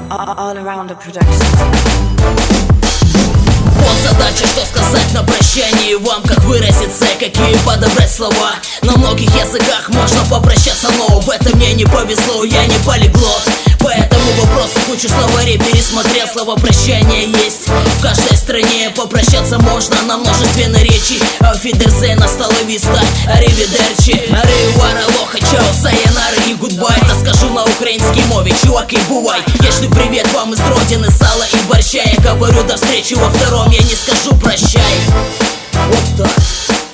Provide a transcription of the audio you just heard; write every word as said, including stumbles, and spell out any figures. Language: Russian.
All Arounder Production. Вот задача, что сказать на прощании вам, как выразиться, какие подобрать слова. На многих языках можно попрощаться, но в этом мне не повезло, я не полиглот. По этому вопросу кучу словарей пересмотрел. Слово прощание есть в каждой стране. Попрощаться можно на множестве наречий. Auf-Wiedersehen, hasta la vista, arrivederci, аривара, лоха, чао, сайонара и гудбай. Это скажу на украинской мове, чуваки, бувай. Я шлю привет вам из родины, сала и борща. Я говорю до встречи во втором, я не скажу прощай. Вот так.